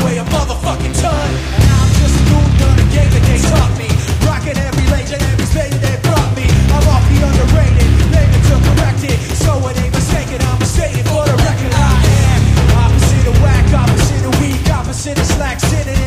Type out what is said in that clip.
weigh a motherfucking ton. And I'm just a dude on a game that they taught me. Rocking every legend, every spade that they brought me. I'm off the underrated, maybe to correct it. So it ain't mistaken, I'm mistaken for the record. I am opposite of whack, opposite of weak, opposite of slack, sitting